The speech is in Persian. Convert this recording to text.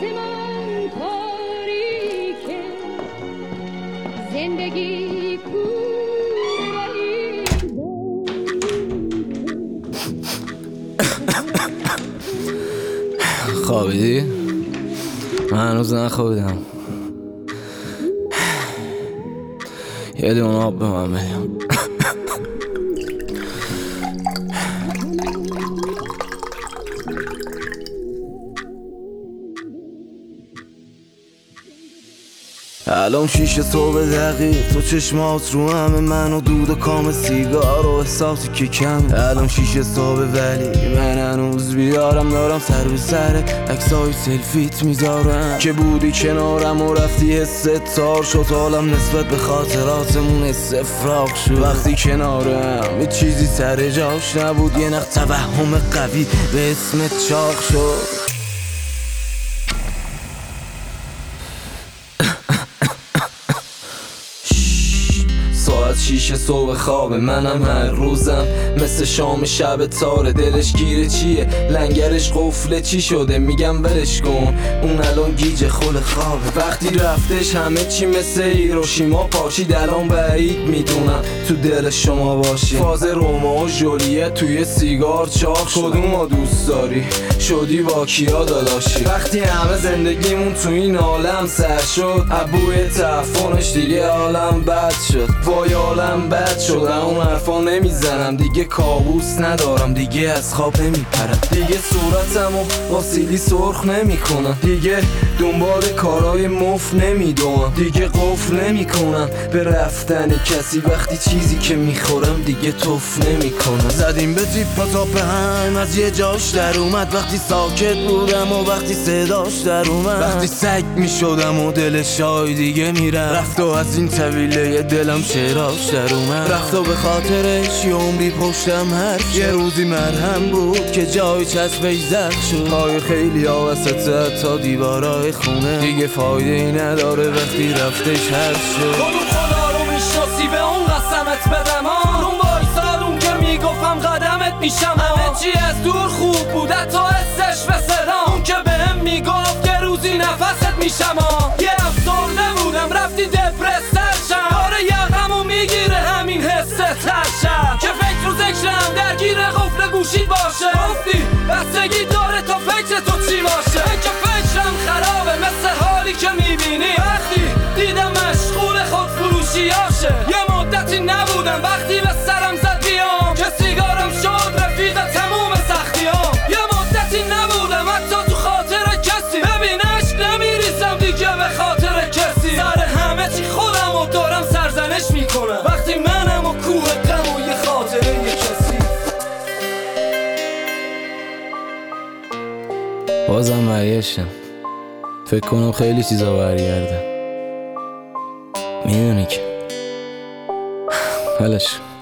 آسمان تاریکه، زندگی کوره. خوابیدی؟ من هنوز نخوابیدم. یه لیوان آب به من بدیم. الان 6 صبح دقیق، تو چشمات رو همه من و دود و کام سیگار و احساسی که کم. الان 6 صبح ولی من هنوز بیدارم، دارم سر به سر عکسای سلفیت میذارم که بودی کنارم و رفتی حست تار شد. حالم نسبت به خاطراتمون استفراغ شد. وقتی کنارم یه چیزی سر جاش نبود، یه نخ توهم قوی به اسمت چاق شد. ساعت 6 صبح خواب منم هر روزم مثل شام شب تاره. دلش گیره چیه؟ لنگرش قفله چی شده؟ میگم ولش کن، اون الان گیج خل خوابه. وقتی رفتش همه چی مثل هیروشیما پاشید. الان بعید میدونم تو دل شما باشی. فاز رومئو و ژولیت توی سیگار چاق شد. کدومو دوست داری؟ شدی با کیا داداشی؟ وقتی همه زندگیمون تو این عالم سر شد، ابوی تعفنش دیگه عالم بد شد. وای عالم بد شد، اون حرفا نمیزنم دیگه. کابوس ندارم دیگه، از خواب نمیپرم دیگه. صورتمو با سیلی سرخ نمیکنم دیگه. دنبال کارای مف نمیدونم دیگه. قفل نمیکنم به رفتن کسی وقتی چیزی که میخورم دیگه توف نمیکنم. زدیم به تیپا تا به هم از یه جاش در اومد. وقتی ساکت بودم و وقتی صداش در اومد. وقتی سگ میشدم و دل شای دیگه میرم. رفت و از این طویله دلم شعراش در اومد. رفت و به خاطرش یه عمری پشتم حرف. یه روزی مرهم بود که جای چسبش زد شد. پای خیلی ها وسط تا دیوارای خونه دیگه فایده ای نداره وقتی رفتش حرف شد. کدوم خدا رو میشناسی به اون قسمت بدم؟ اون وایسادون که میگفتم قدمت میشم. همه چی از دور خوب بوده تا حسش به صدام. اون که بهم میگفت که روزی نفست میشم. یه افسرده بودم رفتی دپرسر شم. داره یقمو میگیره همین حست ترشم که فکر و ذکرم درگیر قفل گوشید باشه. گفتی بستگی داره تا فکر تو چی باشه. که فکرم خرابه مثل حالی که میبینی وقتی دیدم مشغول خود فروشیاشه. یه مدتی نبودم وقتی به سرم زد بیام که سیگارم شد رفیق تموم سختیام. یه مدتی نبودم حتی تو خاطر کسی. ببین عشق نمیریزم دیگه به خاطر کسی. سر همه چی خودم و دارم سرزنش میکنم وقتی منم و کوه غم و یه خاطره یه کسی. بازم برگشتم. فکر کنم خیلی چیزا برگرده. میدونی که ولش